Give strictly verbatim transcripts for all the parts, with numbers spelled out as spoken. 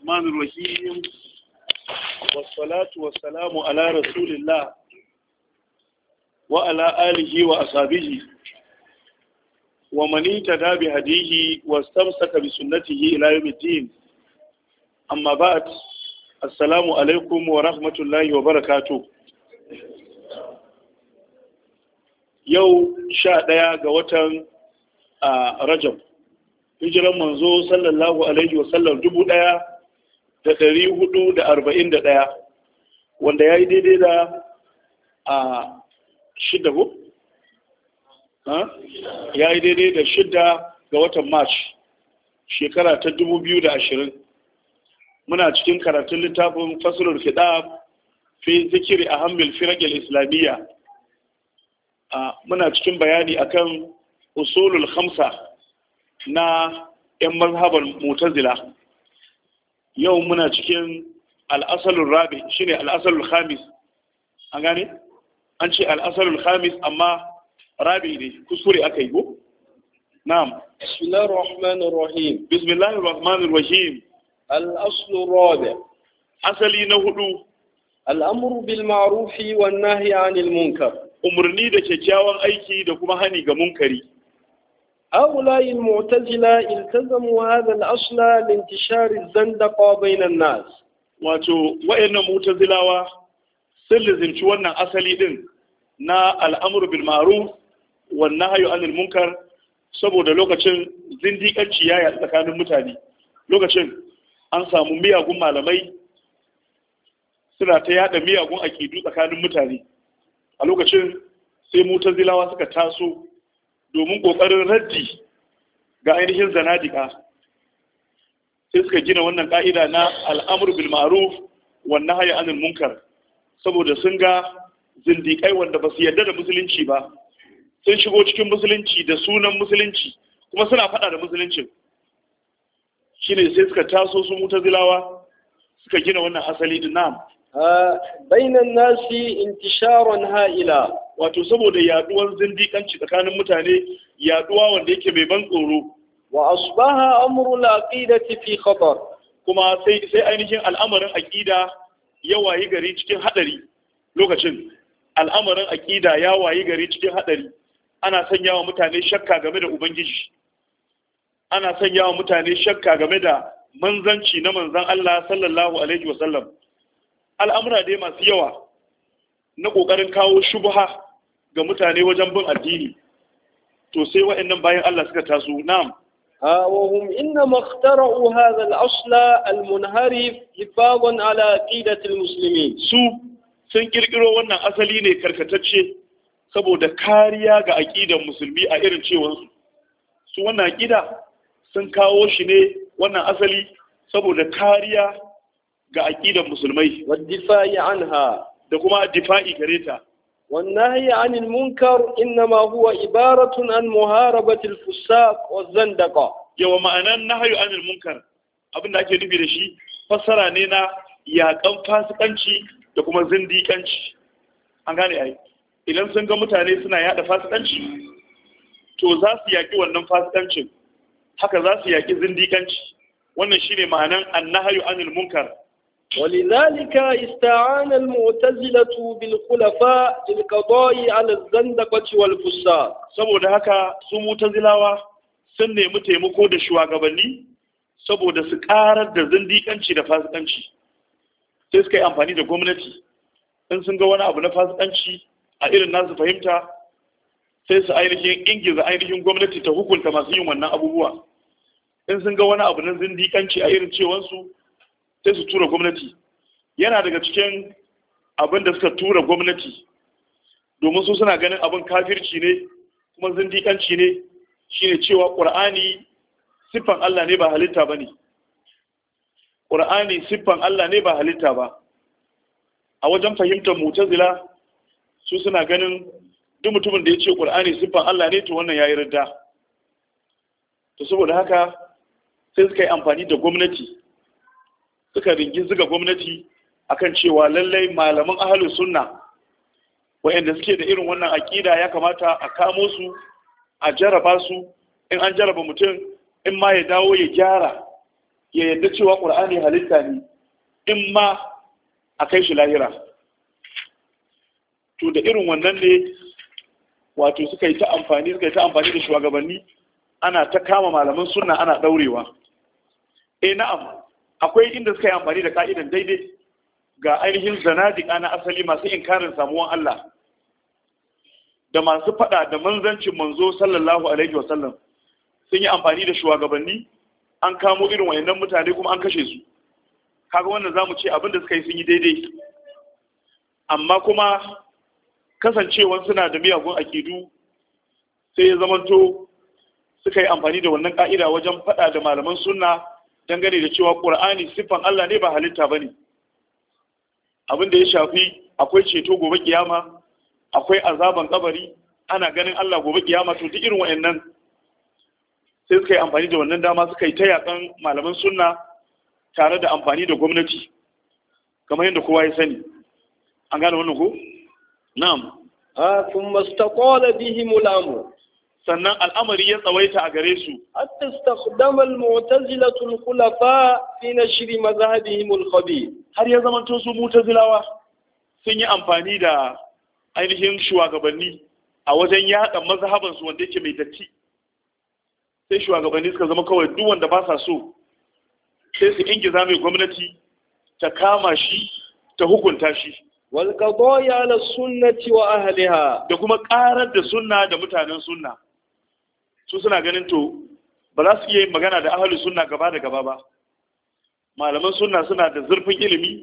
الرحمن الرحيم والصلاة والسلام على رسول الله وعلى آله وأصحابه ومن اهتدى بهديه واستمسك بسنته إلى يوم الدين. أما بعد، السلام عليكم ورحمة الله وبركاته. yau sha ɗaya ga watan Rajab, hijiran manzo sallallahu alaihi wasallam dubu ɗaya da ɗari hudu da arba'in da ɗaya, wanda ya yi daidai da a shida ko? ya yi daidai da shida ga watan March shekara ta dubu biyu da ashirin. Muna cikin karatun littafin fasulul khidab fi zikiri ahammil firaqil islamiyya. Muna cikin bayani akan usulul khamsa na ‘yan mazhabar mutazila. Yau muna cikin al'asalul rabi, shine al'asalul khamis. An gane? An ce al'asalul khamis, amma rabi ne, kuskure aka yi go? Na'am. Bismillahir Rahmanir Rahim. Bismillahir Rahmanir Rahim. Al'asalul rabi. Asali na hudu. Al'amru bil ma'rufi wan nahyi 'anil munkar. Umarni da kyakkyawan aiki da kuma hani ga munkari. هؤلاء المعتزلة التزموا هذا الأصل لانتشار الزندقة بين الناس. wato wayannan mu'tazilawa sun lizinci wannan asali din na al'amru bil ma'ruf wan nahyu 'anil munkar saboda lokacin zindiƙanci ya yi tsakanin mutane. Lokacin an samu miyagun malamai suna ta yada miyagun akidu tsakanin mutane. A lokacin sai mu'tazilawa suka taso domin ƙoƙarin raddi ga ainihin zanadika, sai suka gina wannan ƙa'ida na al'amur bil ma'ruf wan nahyi 'anil munkar, saboda sun ga zindiƙai wanda ba su yarda da musulunci ba sun shigo cikin musulunci da sunan musulunci kuma suna faɗa da musuluncin. Shine sai suka taso su mutazilawa suka gina wannan asali din. Na'am. bainan nasi intisharan ha'ila, wato saboda yaduwar zindiƙanci tsakanin mutane, yaduwa wanda yake mai ban tsoro. wa asbaha amru al-aqidati fi khatar, kuma sai sai ainihin al'amarin aqida ya wayi gari cikin hadari. Lokacin al'amarin aqida ya wayi gari cikin hadari, ana sanyawa mutane shakka game da ubangiji, ana sanyawa mutane shakka game da manzanci na manzan Allah sallallahu alaihi wasallam. Al'amura dai masu yawa na ƙoƙarin kawo shubha ga mutane wajen bin addini. To sai wa'annan bayan Allah suka taso. Na'am. وهم إنما اخترعوا هذا الأصل المنحرف حفاظا على عقيدة المسلمين. Su sun kirkiro wannan asali ne karkatacce saboda kariya ga aqidar musulmi a irin cewarsu. Su wannan aqida sun kawo shi ne wannan asali saboda kariya ga aqidar musulmai والدفاع عنها, da kuma difa'i gare ta. والنهي عن المنكر إنما هو عبارة عن محاربة الفساق والزندقة. Yawa ma'anan nahyu anil munkar, abin da ake nufi da shi fassara ne na yaƙan fasikanci da kuma zindiƙanci. An gane ai, idan sun ga mutane suna yada fasikanci to za su yaƙi wannan fasikancin, haka za su yaƙi zindiƙanci. Wannan shine ma'anan annahyu anil munkar. ولذلك استعان المعتزلة بالخلفاء للقضاء على الزندقة والفساق. saboda haka su mutazilawa sun nemi taimako da shugabanni saboda su karar da zindiƙanci da fasikanci. Sai suka yi amfani da gwamnati, in sun ga wani abu na fasikanci a irin nasu fahimta sai su ainihin ingiza ainihin gwamnati ta hukunta masu yin wannan abubuwa. In sun ga wani abu na zindiƙanci a irin cewansu sai su tura gwamnati. Yana daga cikin abin da suka tura gwamnati domin su suna ganin abin kafirci ne kuma zindiƙanci ne, shine cewa ƙur'ani siffan Allah ne ba halitta ba ne. ƙur'ani siffan Allah ne ba halitta ba. A wajen fahimtar mutazila su suna ganin duk mutumin da ya ce ƙur'ani siffan Allah ne to wannan ya yi ridda. To saboda haka sai suka yi amfani da gwamnati, suka ringi zuga gwamnati akan cewa lallai malaman ahlus sunna wayanda suke da irin wannan aqida ya kamata a kamo su, a jaraba su, in an jaraba mutum in ma ya dawo ya gyara ya yadda cewa ƙur'ani halitta ne in ma a kai shi lahira. To da irin wannan ne wato suka yi ta amfani suka yi ta amfani da shugabanni ana ta kama malaman sunna ana daurewa. Eh na'am, akwai inda suka yi amfani da ka'idan daidai ga ainihin zanadiqa na asali masu inkarin samuwan Allah da masu fada da manzancin manzo sallallahu alaihi wasallam sun yi amfani da shugabanni an kamo irin wayannan mutane kuma an kashe su. Kaga wannan zamu ce abin da suka yi sun yi daidai. Amma kuma kasancewan suna da miyagun akidu sai ya zamanto suka yi amfani da wannan ka'ida wajen fada da malaman sunna dangane da cewa Qur'ani siffan Allah ne ba halitta bane. Abin da ya shafi akwai ceto gobe kiyama, akwai azaban kabari, ana ganin Allah gobe kiyama, to duk irin wayannan sai suka yi amfani da wannan dama suka yi ta yakan malaman sunna tare da amfani da gwamnati kamar yadda kowa ya sani. An gane wannan ko? Na'am. Ah, thumma istaqala bihim al-amr. Sannan al'amari ya tsawaita a gare su. Hatta istakhdama al-mu'tazila al-khulafa fi nashr madhhabihim al-khabir. Har ya zamanto su mu'tazilawa sun yi amfani da ainihin shugabanni a wajen yada mazhaban su wanda yake mai datti. Sai shugabanni suka zama kawai duk wanda ba sa so sai su ingiza mai gwamnati ta kama shi ta hukunta shi. والقضاء على السنة وأهلها da kuma karar da sunna da mutanen sunna. Su suna ganin to ba za su iya yin magana da ahlus sunna gaba da gaba ba. Malaman sunna suna da zurfin ilimi,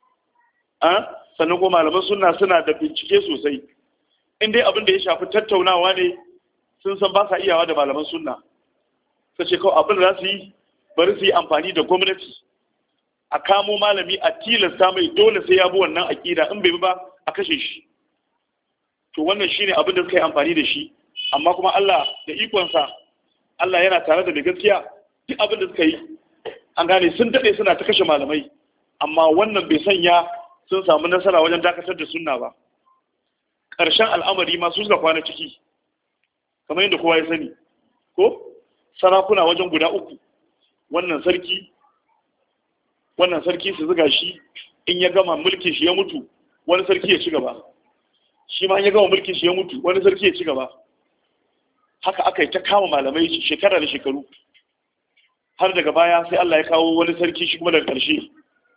a sannan kuma malaman sunna suna da bincike sosai. In dai abin da ya shafi tattaunawa ne sun san ba sa iyawa da malaman sunna. Sai ce kawai abin da za su yi bari su yi amfani da gwamnati a kamo malami a tilasta mai dole sai ya bi wannan aƙida, in bai bi ba a kashe shi. To wannan shine abin da suka yi amfani da shi, amma kuma Allah da ikonsa Allah yana tare da mai gaskiya. Duk abin da suka yi an gane sun dade suna ta kashe malamai, amma wannan bai sanya sun samu nasara wajen dakatar da sunna ba. Ƙarshen al'amari ma su suka kwana ciki kamar yadda kowa ya sani ko sarakuna wajen guda uku, wannan sarki wannan sarki su zuga shi in ya gama mulkin shi ya mutu wani sarki ya ci gaba, shi ma in ya gama mulkin shi ya mutu wani sarki ya ci gaba. Haka aka yi ta kama malamai shekara da shekaru har daga baya sai Allah ya kawo wani sarki shi kuma daga ƙarshe.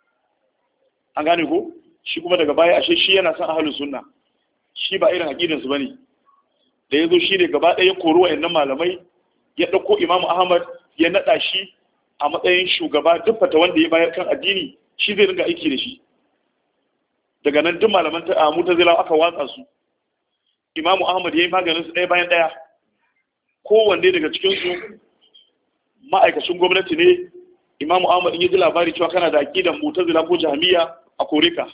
An gane ko shi kuma daga baya ashe shi yana son ahlus sunna, shi ba irin aqidar su bane. Da yazo shi ne gaba ɗaya ya kori wayannan malamai ya dauko Imam Ahmad ya nada shi a matsayin shugaba, duk fata wanda ya bayar kan addini shi zai ringa aiki da shi. Daga nan duk malaman ta Mu'tazila aka watsa su. Imam Ahmad yayi maganin su ɗaya bayan ɗaya. Kowanne daga cikin su ma'aikacin gwamnati ne. Imam Ahmad in ya ji labari cewa kana da aqidan Mu'tazila ko Jahmiya a koreka.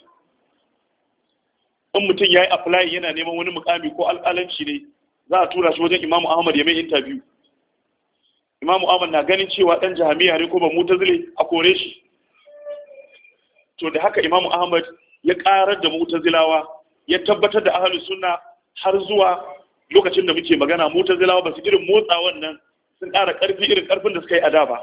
In mutum yayi apply yana neman wani mukami ko alƙalanci ne, za a tura shi wajen Imam Ahmad ya mai interview. Imam Ahmad na ganin cewa dan Jahmiya ne ko ba Mu'tazili a kore shi. To da haka Imam Ahmad ya karar da Mu'tazilawa, ya tabbatar da ahlus sunna har zuwa lokacin da muke magana Mu'tazilawa ba su irin motsa wannan sun ƙara ƙarfi irin ƙarfin da suka yi a da ba.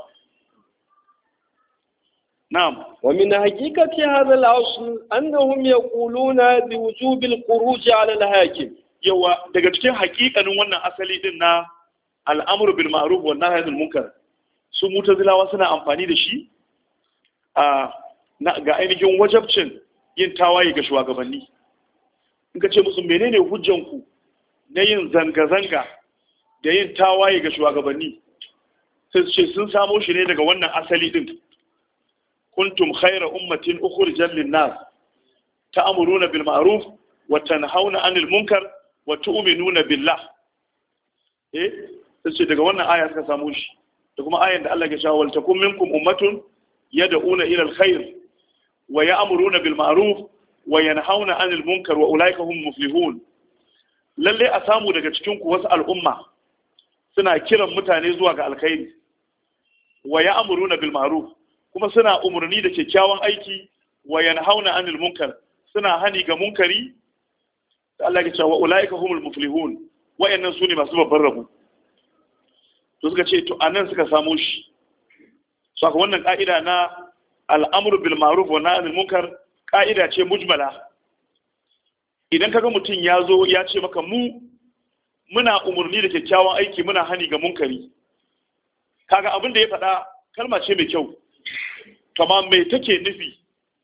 Na'am. Wa min haqiqati hadha al-asl annahum yaquluna bi wujub al-khuruj 'ala al-hakim. Yawa daga cikin haƙiƙanin wannan asali din na al'amuru bil ma'ruf wa nahy anil munkar, su Mu'tazilawa suna amfani da shi a ga ainihin wajabcin yin tawaye ga shugabanni. In ka ce musu menene hujjanku na yin zanga-zanga da yin tawaye ga shugabanni, sai su ce sun samo shi ne daga wannan asali din. Kuntum khayra ummatin ukhrijat lin-nas ta'muruna bil ma'ruf wa tanhauna 'anil munkar wa tu'minuna billah. Eh sai ce daga wannan aya suka samu shi, da kuma ayan da Allah ya cewa wal takum minkum ummatun yad'una ila al-khair wa ya'muruna bil ma'ruf wa yanhauna 'anil munkar wa ulaika hum muflihun. Lalle a samu daga cikin ku wasu al'umma suna kiran mutane zuwa ga alkhairi wa ya'muruna bil ma'ruf, kuma suna umurni da kyakkyawan aiki, wa yanhauna 'anil munkar, suna hani ga munkari. Da Allah ya cewa wa ulaika humul muflihun, wayannan sune masu babban rabo. To suka ce to anan suka samu shi saka wannan ka'ida na al'amru bil ma'ruf wa nahy anil munkar ka'ida ce mujmala. Idan kaga mutum ya zo ya ce maka mu muna umurni da kyakkyawan aiki muna hani ga munkari, kaga abin da ya faɗa kalma ce mai kyau, kama mai take nufi,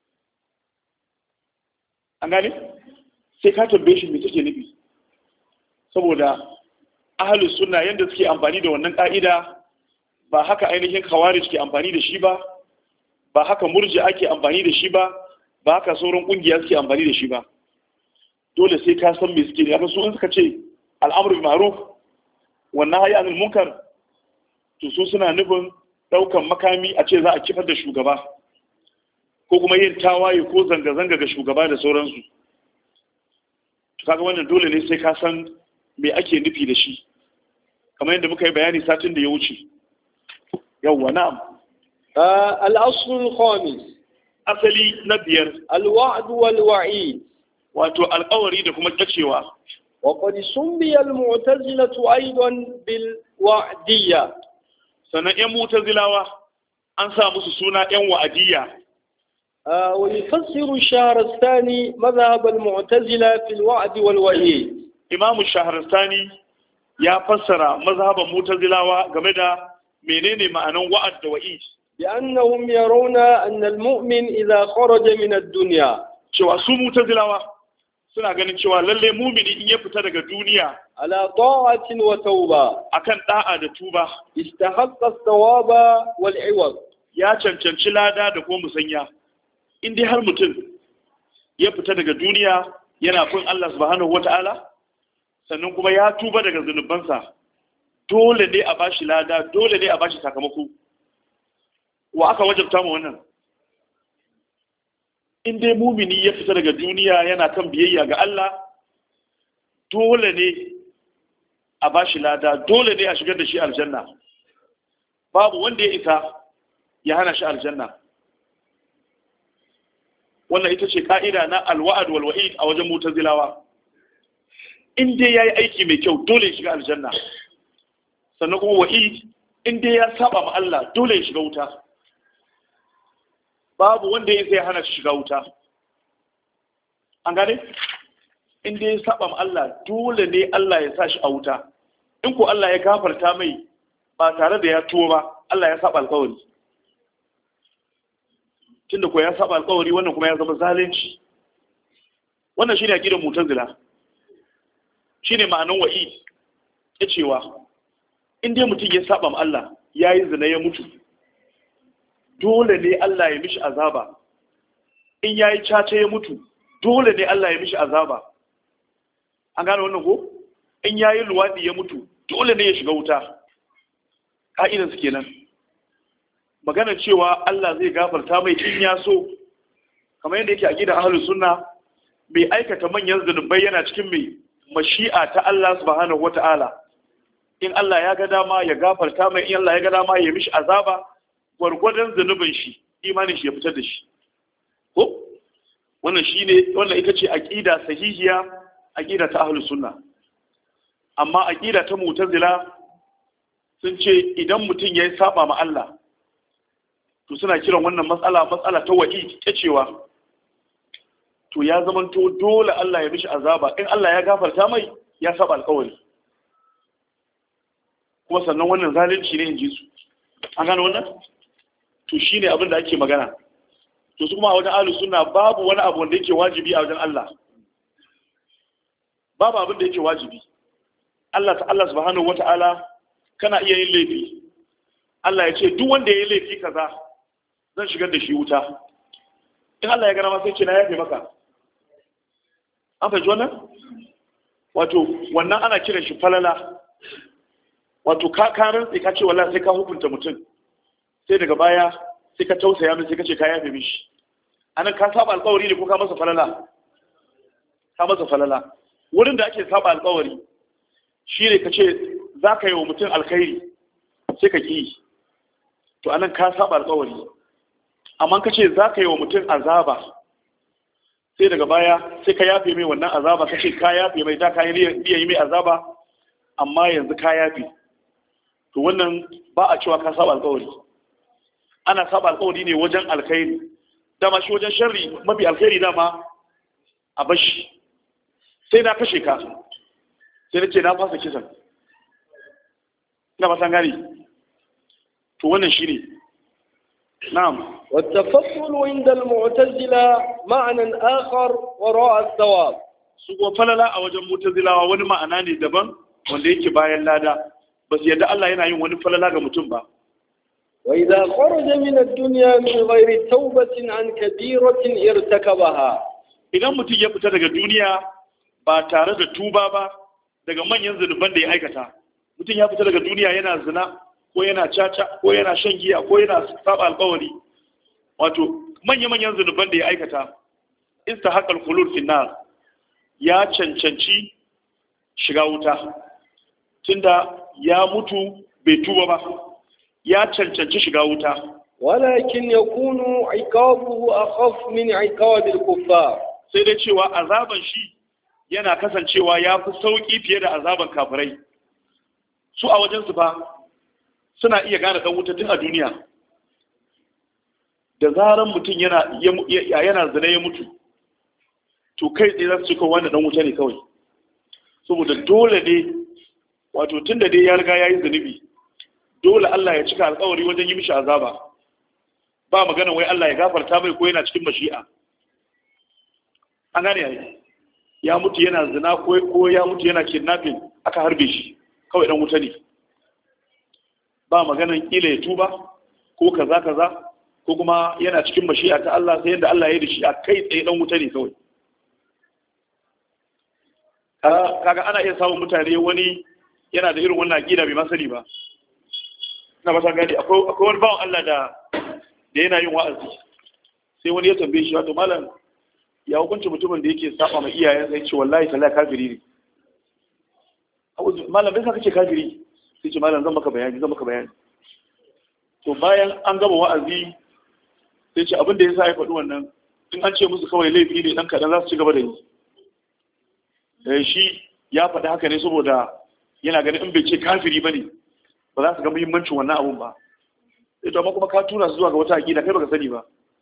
an gane sai ka tambaye shi mai take nufi, saboda ahlus sunna yanda suke amfani da wannan ka'ida ba haka ainihin khawarij ke amfani da shi ba, ba haka murji ake amfani da shi ba, ba haka sauran kungiya suke amfani da shi ba. Dole sai ka san me suke ne. Amma su in suka ce al'amru bil ma'ruf wan nahyi anil munkar, to su suna nufin daukan makami a ce za a kifar da shugaba ko kuma yin tawaye ko zanga-zanga ga shugaba da sauransu. To kaga wannan dole ne sai ka san me ake nufi da shi, kamar yadda muka yi bayani satin da ya wuce. yawwa na'am. al-asl al-khamis, asali na biyar, al-wa'd wal wa'id, wato alƙawari da kuma kacewa. wa qad summiya al-mu'tazilatu aidan bil wa'diyya, sanan ƴan mu'tazilawa an sa musu suna ƴan wa'diyya. wa yufassiru ash-shahrastani madhhab al-mu'tazila fil wa'd wal wa'id. Imam ash-shahrastani ya fassara mazhaban mu'tazilawa game da menene ma'anan wa'ad da wa'id. بأنهم يرون أن المؤمن إذا خرج من الدنيا، cewa su mu'tazilawa suna ganin cewa lalle mumini in ya fita daga duniya ala ta'atin wa tauba, akan da'a da tuba, istahaqqa as-sawaba wal 'iwad, ya cancanci lada da kuma musanya. In dai har mutum ya fita daga duniya yana bin Allah subhanahu wata'ala, sannan kuma ya tuba daga zunubansa, dole ne a bashi lada, dole ne a bashi sakamako. Wa aka wajabta mu wannan? In dai mumini ya fita daga duniya yana kan biyayya ga Allah, dole ne a bashi lada, dole ne a shigar da shi aljanna. Babu wanda ya isa ya hana shi aljanna. Wannan ita ce ka'ida na alwa'ad wal wa'id a wajen mu'tazilawa. In dai yayi aiki mai kyau, dole ya shiga aljanna. Sannan kuma wa'id, in dai ya saba ma Allah, dole ya shiga wuta. Babu wanda ya sai hana shi shiga wuta. An gane? In dai ya saba ma Allah, dole ne Allah ya sa shi a wuta. In ko Allah ya gafarta mai ba tare da ya tuwo ba, Allah ya saba alƙawari. Tunda ko ya saba alƙawari, wannan kuma ya zama zalunci. Wannan shine aqidar Mu'tazila. Shine ma'anar wa'id, ya cewa in dai mutum ya saba ma Allah, yayi zina ya mutu, dole ne Allah ya mishi azaba. In yayi caca ya mutu, dole ne Allah ya mishi azaba. An gane wannan ko? In yayi luwadi ya mutu, dole ne ya shiga wuta. Ka'idar su kenan. Magana cewa Allah zai gafarta mai in ya so, kamar yadda yake a gidan ahlus sunna, mai aikata manyan zunubai yana cikin mai mashi'a ta Allah subhanahu wata'ala. In Allah ya ga dama ya gafarta mai, in Allah ya ga dama ya mishi azaba, gwargwadon zunubin shi, imanin shi ya fitar da shi. Ko? Wannan shine, wannan ita ce aqida sahihiya, aqida ta ahlus sunna. Amma aqida ta mu'tazila sun ce idan mutum yayi saba ma Allah, to suna kiran wannan matsala matsala ta wa'i, ta cewa to ya zamanto dole Allah ya mishi azaba. In Allah ya gafarta mai, ya saba alƙawari. Kuma sannan wannan zalunci ne in ji su. An gano wannan? To shi ne abin da ake magana. To su kuma a wajen ahlus sunna babu wani abu wanda yake wajibi a wajen Allah. Babu abin da yake wajibi. Allah ta Allah subhanahu wata'ala kana iya yin laifi. Allah ya ce duk wanda ya yi laifi kaza zan shigar da shi wuta. In Allah ya gana ma sai ce na yafe maka. An fahimci wannan? Wato wannan ana kiran shi falala. Wato ka karin sai ka ce wallahi sai ka hukunta mutum. Sai daga baya sai ka tausaya min sai ka ce ka yafe mishi. Anan ka saba alƙawari ne ko ka masa falala? Ka masa falala. Wurin da ake saba alƙawari shine ka ce za ka yi wa mutum alkhairi sai ka ki. To anan ka saba alƙawari. Amma ka ce za ka yi wa mutum azaba sai daga baya sai ka yafe mai wannan azaba, ka ce ka yafe mai, da ka yi yi mai azaba amma yanzu ka yafe. To wannan ba a cewa ka saba alƙawari. ana saba alƙawari ne wajen alkhairi, dama shi wajen sharri mafi alkhairi dama a bashi. Sai na kashe ka, sai na ce na fasa kisan, ina fatan gani. To wannan shi ne. نعم. والتفضل عند المعتزلة معنى آخر وراء الثواب. سوى فللا أوجه معتزلة wani ma'ana ne daban wanda yake bayan lada, bas yadda Allah yana yin wani falala ga mutum ba. وإذا خرج من الدنيا من غير توبة عن كبيرة ارتكبها. Idan mutum ya fita daga duniya ba tare da tuba ba daga manyan zunuban da ya aikata, mutum ya fita daga duniya yana zina ko yana caca ko yana shan giya ko yana saba alƙawari, wato manya-manyan zunuban da ya aikata, istahaqal khulud fi nar, ya cancanci shiga wuta tunda ya mutu bai tuba ba, ya cancanci shiga wuta. walakin yakunu iqabuhu akhaf min iqabil kuffar, sai dai cewa azaban shi yana kasancewa ya fi sauki fiye da azaban kafirai. Su a wajen su fa suna iya gane dan wuta tun a duniya. Da zaran mutum yana yana zina ya mutu, to kai tsaye za su cika wanda dan wuta ne kawai. Saboda dole ne, wato tun da dai ya riga ya yi zunubi, dole Allah ya cika alkawari wajen yi mishi azaba. Ba magana wai Allah ya gafarta mai ko yana cikin mashi'a. An gane yayi. Ya mutu yana zina ko ya mutu yana kidnapping, aka harbe shi, kawai dan wuta ne. Ba maganan kila ya tuba ko kaza kaza, ko kuma yana cikin mashi'a ta Allah, sai yadda Allah ya yi da shi a kai tsaye dan wuta ne kawai. Kaga ana iya samun mutane wani yana da irin wannan aqida bai masani ba. Ina ba ta gani akwai akwai wani bawan Allah da da yana yin wa'azi. Sai wani ya tambaye shi, wato malam ya hukunci mutumin da yake saba ma iyayen sai ce wallahi tallahi kafiri ne. Malam bai saka ce kafiri, sai ce malam zan maka bayani zan maka bayani. To bayan an gama wa'azi sai ce abin da yasa ya faɗi wannan, in an ce musu kawai laifi ne dan kadan za su ci gaba da yi. Eh shi ya faɗi haka ne saboda yana ganin in bai ce kafiri bane ba za su ga muhimmancin wannan abun ba. Sai to amma kuma ka tura su zuwa ga wata aqida kai baka sani ba.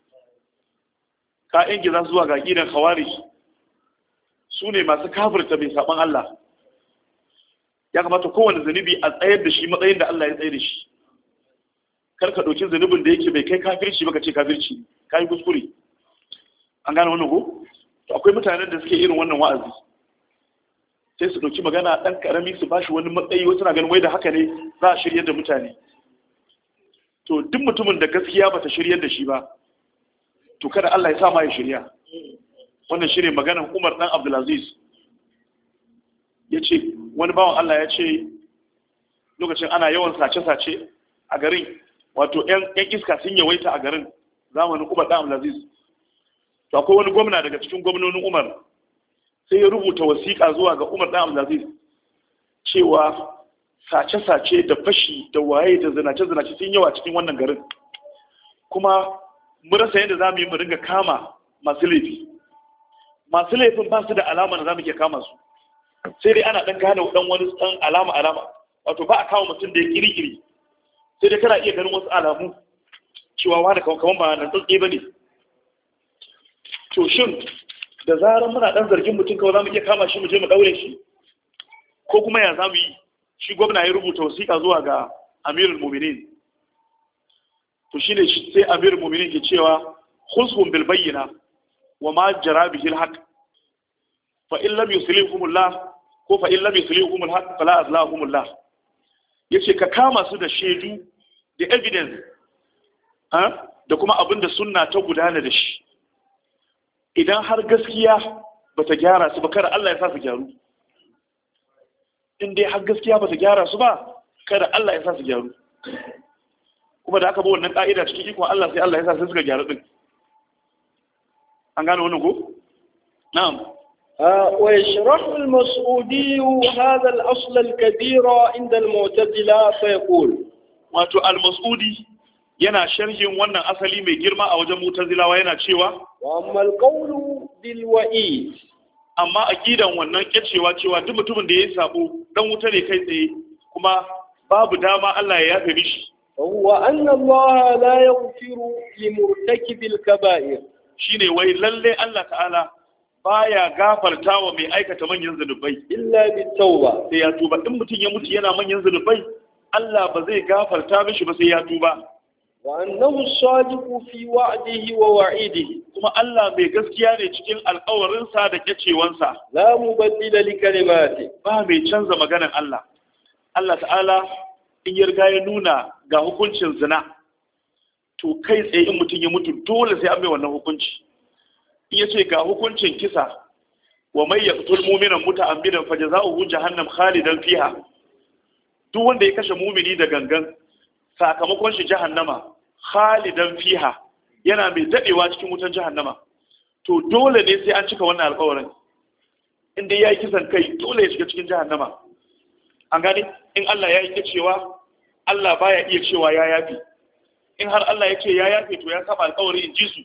Ka yanke za su zuwa ga aqidan khawarij, su ne masu kafirta mai saban Allah. Ya kamata kowane zunubi a tsayar da shi matsayin da Allah ya tsaye da shi. Kar ka ɗauki zunubin da yake bai kai kafirci ba ka ce kafirci, ka yi kuskure. An gane wannan ko? To akwai mutanen da suke irin wannan wa'azi. Sai su ɗauki magana ɗan ƙarami su bashi wani matsayi, wasu na ganin wai da haka ne za a shiryar da mutane. To duk mutumin da gaskiya bata shiryar da shi ba, to kada Allah ya sa ma ya shirya. Wannan shine maganar Umar dan Abdulaziz. Ya ce wani bawan Allah ya ce lokacin ana yawan sace-sace a garin, wato 'yan iska sun yawaita a garin zamanin Umar dan Abdulaziz. To akwai wani gwamna daga cikin gwamnonin Umar sai ya rubuta wasiƙa zuwa ga Umar dan Abdulaziz cewa sace-sace da fashi da waye da zinace-zinace sun yawa cikin wannan garin, kuma mu rasa yadda za mu yi mu ringa kama masu laifi. Masu laifin ba su da alama da za mu iya kama su, sai dai ana ɗan gane ɗan wani ɗan alama-alama, wato ba a kawo mutum da ya ƙiri-ƙiri, sai dai kana iya ganin wasu alamu cewa wani kamar ba nan tsatsi ba ne. To shin da zarar muna ɗan zargin mutum kawai za mu iya kama shi mu je mu ɗaure shi, ko kuma ya za mu yi? Shi gwamna ya rubuta wasiƙa zuwa ga Amirul Mu'minin. To shine sai Amirul Mu'minin ke cewa khuzhum bil bayyina wa ma jara bihi al haqq fa in lam yuslihumullah ko fa in lam yuslihumul haqq fala azlahumullah. Yace ka kama su da shaidu da evidence ha da kuma abin da sunna ta gudana da shi. Idan har gaskiya bata gyara su ba, kada Allah ya sa su gyaru. In dai har gaskiya bata gyara su ba, kada Allah ya sa su gyaru. Kuma da aka bi wannan ka'ida cikin ikon Allah, sai Allah ya sa su suka gyaru din. An gane wannan ko? Na'am. ويشرح المسعودي هذا الأصل الكبير عند المعتزلة فيقول. wato al-Mas'udi yana sharhin wannan asali mai girma a wajen Mu'tazilawa, yana cewa wa amma al-qawlu bil wa'id, amma aqidan wannan kecewa cewa duk mutumin da yayi sabo dan wuta ne kai tsaye, kuma babu dama Allah ya yafe mishi. وهو أن الله لا يغفر لمرتكب الكبائر. shine wai lalle Allah ta'ala baya gafarta wa mai aikata manyan zunubai illa bitawba, sai ya tuba. In mutum ya mutu yana manyan zunubai, Allah ba zai gafarta mishi ba sai ya tuba. wa annahu as-sadiqu fi wa'dihi wa wa'idihi, kuma Allah mai gaskiya ne cikin alƙawarinsa da kyacewansa. la mubaddila li kalimati, ba mai canza maganar Allah. Allah ta'ala in ya riga ya nuna ga hukuncin zina, to kai tsaye in mutum ya mutu dole sai an mai wannan hukunci. In ya ce ga hukuncin kisa, wa mai yaqtul mu'minan muta'ammidan fajaza'uhu jahannam khalidan fiha, duk wanda ya kashe mumini da gangan sakamakon shi jahannama khalidan fiha, yana mai dadewa cikin wutan jahannama. To dole ne sai an cika wannan alƙawarin. In dai yayi kisan kai dole ya shiga cikin jahannama. An gane, in Allah ya yi cewa Allah baya iya cewa ya yafi. In har Allah ya ce ya yafe to ya saba alƙawari in ji su.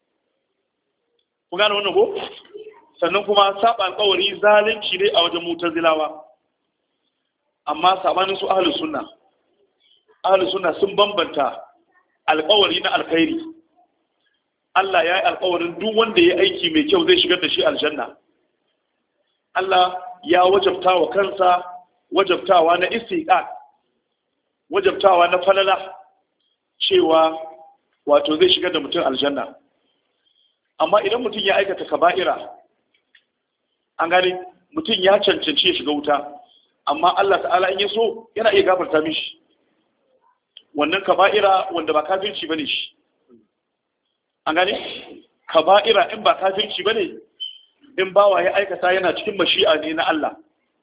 Ku gane wannan ko? Sannan kuma saba alƙawari zalunci ne a wajen mutazilawa. Amma sabanin su ahlus sunna. Ahlus sunna sun bambanta alƙawari na alkhairi. Allah ya yi alƙawarin duk wanda ya aiki mai kyau zai shigar da shi aljanna. Allah ya wajabta wa kansa wajabtawa na istiqaq, wajabtawa na falala, cewa wato zai shigar da mutum aljanna. Amma idan mutum ya aikata kaba'ira, an gane mutum ya cancanci ya shiga wuta, amma Allah ta'ala in ya so yana iya gafarta mishi wannan kaba'ira wanda ba kafirci bane shi. An gane kaba'ira in ba kafirci bane, in bawa ya aikata yana cikin mashi'a ne na Allah,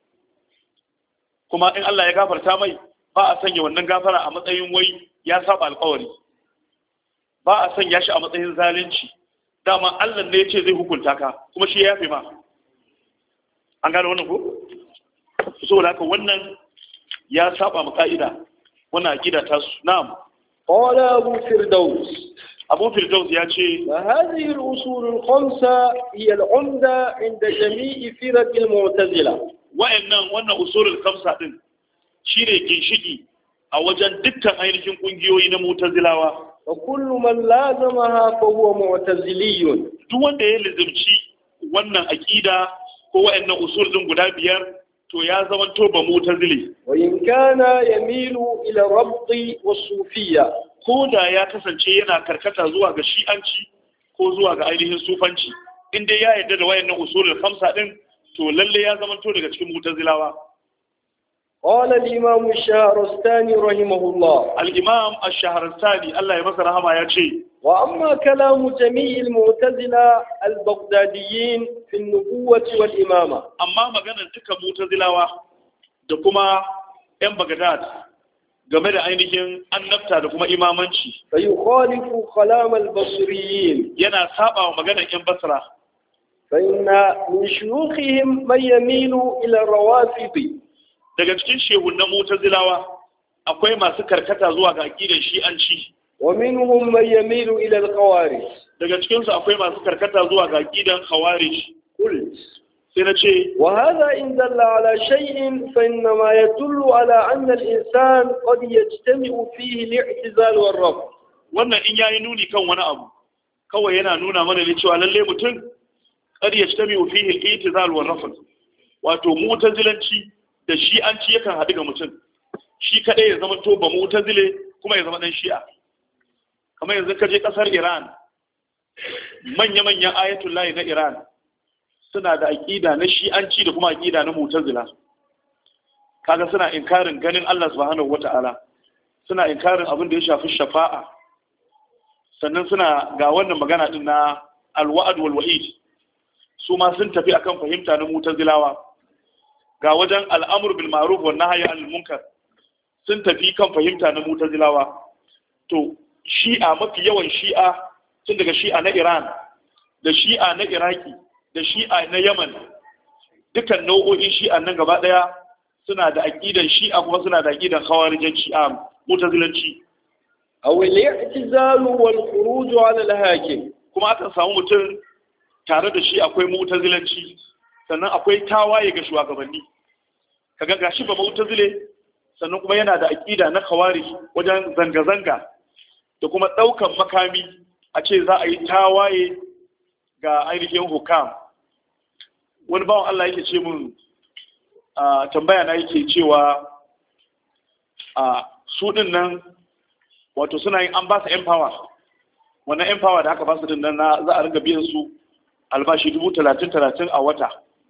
kuma in Allah ya gafarta mai ba a sanya wannan gafara a matsayin wai ya saba alƙawari, ba a sanya shi a matsayin zalunci. Dama Allah ne ya ce zai hukunta ka, kuma shi ya yafe ma. An gane wannan ko? Saboda haka wannan ya saba ma ka'ida, wannan aqida ta su. Na'am. qala abu firdaus, Abu Firdaus ya ce wa hadhihi al-usul al-khamsa hiya al-umda 'inda jami'i firaq al-mu'tazila. wa'annan wannan usulul khamsa din shine ginshiki a wajen dukkan ainihin kungiyoyi na mu'tazilawa. wa kullu man lazamaha fa huwa mu'taziliyyun, duk wanda ya lizimci wannan aqida ko wa'annan usul din guda biyar to ya zama to ba mu'tazili. wa in kana yamilu ila rabdi wa sufiyya, ko da ya kasance yana karkata zuwa ga shi'anci ko zuwa ga ainihin sufanci, in dai ya yarda da wayannan usulul khamsa din to lalle ya zama to daga cikin mu'tazilawa. qala al-imam ash-shahrastani rahimahullah, al-imam ash-shahrastani Allah ya masa rahama ya ce wa amma kalamu jami' al-mu'tazila al-baghdadiyyin fi an-nubuwwati wal-imama, amma maganar duka mu'tazilawa da kuma yan Baghdad game da ainihin annabta da kuma imamanci, fa yukhalifu kalam al-basriyyin, yana saba wa maganar yan Basra. fa inna min shuyukhihim man yamilu ila rawafid, daga cikin shehunan mu'tazilawa akwai masu karkata zuwa ga aqidar shi'anci, wa minhum man yamilu ila al-khawarij, daga cikin su akwai masu karkata zuwa ga aqidar khawarij. qult sai na ce وهذا إن دل على شيء فإنما يدل على أن الإنسان قد يجتمع فيه الاعتزال والرفض. wannan in yayi nuni kan wani abu kawai yana nuna mana ne cewa lalle mutum qad yajtami'u fihi al-i'tizal wa rafd, wato mu'tazilanci da shi'anci yakan haɗu ga mutum shi kadai ya zama to ba mu'tazile kuma ya zama dan shi'a. Kamar yanzu ka je kasar Iran, manya-manyan ayatullahi na Iran suna da aƙida na shi'anci da kuma aƙida na mu'tazila. Kaga suna inkarin ganin Allah subhanahu wata'ala, suna inkarin abin da ya shafi shafa'a, sannan suna ga wannan magana din na alwa'ad wal wa'id, su ma sun tafi akan fahimta na mu'tazilawa. Ga wajen al'amr bil ma'ruf wan nahyi anil munkar, sun tafi kan fahimta na mu'tazilawa. To shi'a, mafi yawan shi'a tun daga shi'a na Iran da shi'a na Iraki da shi'a na Yaman, dukan nau'o'in shi'a nan gaba daya suna da aqidan shi'a kuma suna da aqidan khawarijanci a mutazilanci. aw al-i'tizal wal khuruj 'ala al-hakim, kuma akan samu mutum tare da shi akwai mutazilanci sannan akwai tawaye ga shugabanni. Kaga gashi ba mutazile sannan kuma yana da aƙida na khawarij wajen zanga-zanga da kuma ɗaukan makami a ce za a yi tawaye ga ainihin hukam. Wani bawan Allah yake ce mun a tambaya na yake cewa a su din nan wato suna yin an ba su empower, wannan empower da aka ba su din nan na za a ringa biyan su albashi dubu talatin talatin a wata.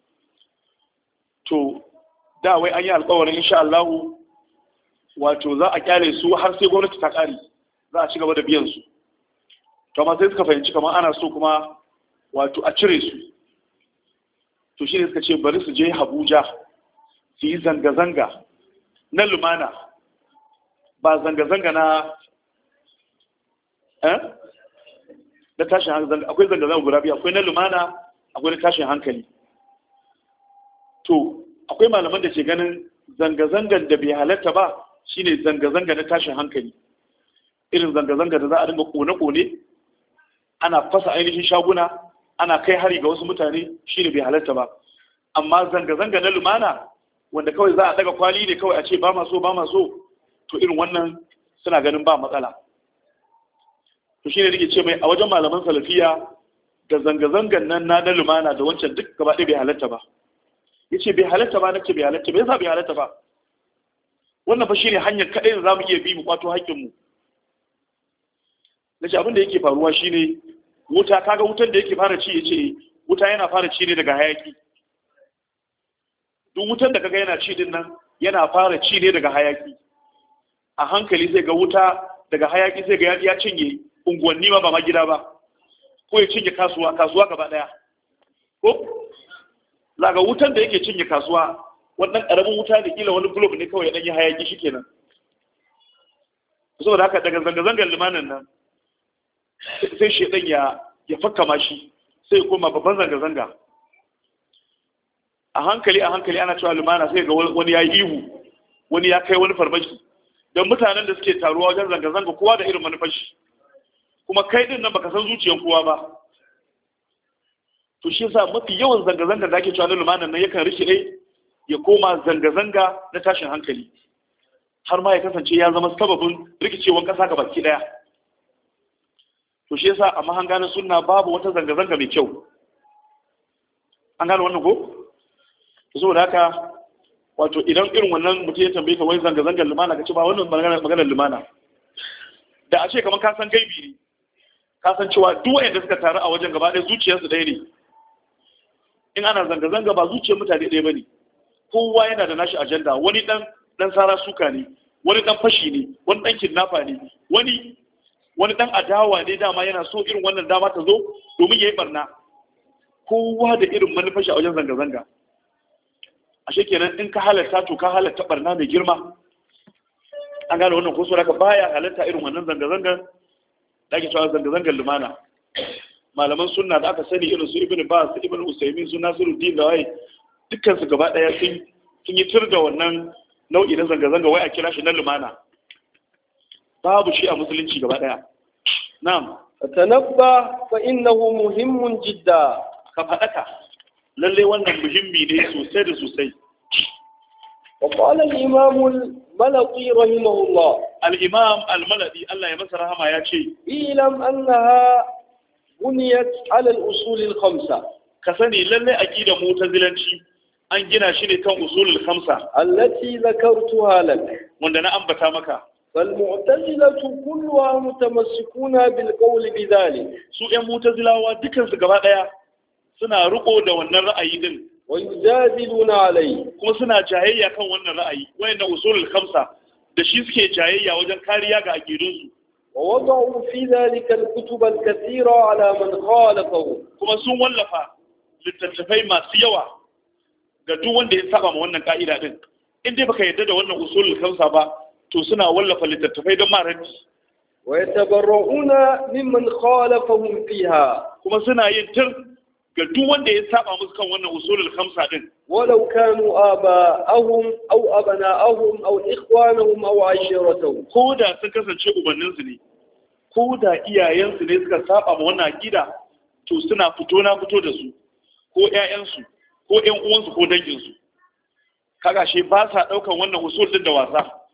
To da wai an yi alƙawarin insha Allah wato za a kyale su har sai gwamnati ta ƙare za a ci gaba da biyan su. To amma sai suka fahimci kamar ana so kuma wato a cire su. To shi ne suka ce bari su je Abuja su yi zanga-zanga na lumana, ba zanga-zanga na eh da tashin hankali. Akwai zanga-zanga guda biyu, akwai na lumana akwai na tashin hankali. To akwai malaman da ke ganin zanga-zangan da bai halatta ba shine zanga-zanga na tashin hankali, irin zanga-zanga da za a dinga kone-kone ana fasa ainihin shaguna ana kai hari ga wasu mutane, shine bai halatta ba. Amma zanga-zanga na lumana wanda kawai za a daga kwali ne kawai a ce ba ma so ba ma so, to irin wannan suna ganin ba matsala. To shine nake ce mai a wajen malaman salafiya da zanga-zangan nan na na lumana da wancan duk gaba ɗaya bai halatta ba. Yace bai halatta ba, nace bai halatta, bai yasa bai halatta ba. Wannan fa shine hanyar kadai da zamu iya bi mu kwato haƙƙin mu. Nace abin da yake faruwa shine wuta, kaga wutar da yake fara ci, yace wuta yana fara ci ne daga hayaki. Duk wutar da kaga yana ci din nan yana fara ci ne daga hayaki. A hankali zai ga wuta daga hayaki zai ga ya cinye unguwanni ma ba ma gida ba, ko ya cinye kasuwa kasuwa gaba daya. Ko zaga wutar da yake cinye kasuwa wannan karamin wuta da kila wani globe ne kawai ya dan yi hayaki shikenan. Saboda haka daga zanga-zangar limanin nan sai shedan ya ya fakka mashi sai ya koma babban zanga-zanga. A hankali a hankali ana cewa lumana sai ga wani ya yi ihu, wani ya kai wani farmaki. Don mutanen da suke taruwa wajen zanga-zanga kowa da irin manufashi, kuma kai din nan baka san zuciyar kowa ba. To shi yasa mafi yawan zanga-zanga da ake cewa na lumanan nan yakan rike ya koma zanga-zanga na tashin hankali, har ma ya kasance ya zama sababin rikicewar kasa ga baki daya. To shi yasa a mahanga na sunna babu wata zanga-zanga mai kyau. An gane wannan ko? Saboda haka wato idan irin wannan mutum ya tambaye ka wai zanga-zangar lumana ka ce ba wannan maganar lumana, da a ce kamar ka san gaibi ne, ka san cewa duk wanda suka taru a wajen gaba ɗaya zuciyarsu ɗaya ne. In ana zanga-zanga ba zuciyar mutane ɗaya bane, kowa yana da nashi ajanda. Wani dan dan sara suka ne, wani dan fashi ne, wani dan kidnapper ne, wani wani dan adawa ne, dama yana so irin wannan dama ta zo domin yayi barna. Kowa da irin manufashi a wajen zanga-zanga. Ashe kenan in ka halatta to ka halatta barna mai girma. An gane wannan ko saboda baya halatta irin wannan zanga-zangar da ake cewa zanga-zangar lumana. Malaman sunna da aka sani irin su Ibn Baz, Ibn Usaymin, su Nasiruddin da wai dukkan su gaba daya sun sun yi tur da wannan nau'i na zanga-zanga wai a kira shi na lumana. Babu shi a musulunci gaba daya. Na'am. Tanabba fa innahu muhimmun jidda. Ka fadaka lalle wannan muhimmi ne sosai da sosai. وقال الإمام الملقي رحمه الله الإمام الملقي الله يمسر رحمه يا شيء إعلم أنها بنيت على الأصول الخمسة كسني لله أكيد معتزلنشي أن جنا شيء كان أصول الخمسة التي ذكرتها لك وندنا أنبتا مكا فالمعتزلة كلها متمسكون بالقول بذلك سوء معتزلة ودكان سجبا suna riko da wannan ra'ayi din wa yujadiluna alai kuma suna jayayya kan wannan ra'ayi wayannan usulul khamsa da shi suke jayayya wajen kariya ga aqidun su wa wada'u fi dhalika al-kutub al-kathira ala man khalafahu kuma sun wallafa littattafai masu yawa ga duk wanda ya saba ma wannan ka'ida din in dai baka yarda da wannan usulul khamsa ba to suna wallafa littattafai don marani wa yatabarra'una mimman khalafahum fiha kuma suna yin tir ga duk wanda ya saba musu kan wannan usulul khamsa din walau kanu aba'ahum aw abana'ahum aw ikhwanahum aw ashiratuhum ko da sun kasance ubannin su ne ko da iyayen su ne suka saba ma wannan akida to suna fito na fito da su ko ƴaƴan su ko ƴan uwan su ko dangin su kaga she ba sa daukan wannan usul din da wasa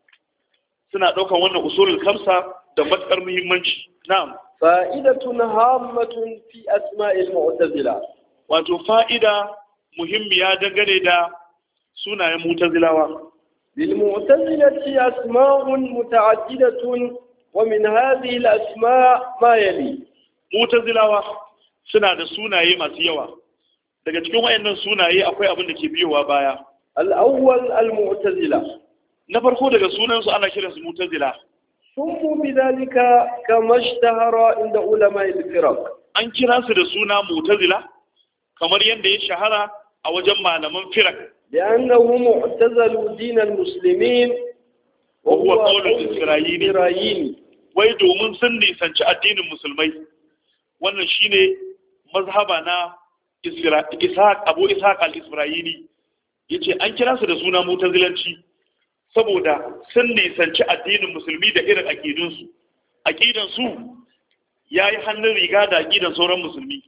suna ɗaukan wannan usulul kamsa da matuƙar muhimmanci. Na'am. Fa'idatun hammatun fi asma'il mu'tazila. Wato fa'ida muhimmiya dangane da sunayen mu'tazilawa. Lil mu'tazilati asma'un muta'addidatun wa min hadhihi al asma' ma yali. Mu'tazilawa suna da sunaye masu yawa. Daga cikin wayannan sunaye akwai abin da ke biyowa baya. Al awwal al mu'tazila. Na farko daga sunansu ana kiransu mu'tazila. سموا بذلك كما اشتهر عند علماء الفرق. An kira su da suna mu'tazila kamar yadda ya shahara a wajen malaman firak. لأنه معتزل دين المسلمين وهو قول الإسرائيلي. Wai domin sun nisanci addinin musulmai. Wannan shine mazhaba na Ishaq Abu Ishaq al-Isra'ili. Yace an kira su da suna mu'tazilanci saboda sun nisanci addinin musulmi da irin aƙidunsu. Aƙidansu ya yi hannun riga da aƙidan sauran musulmi.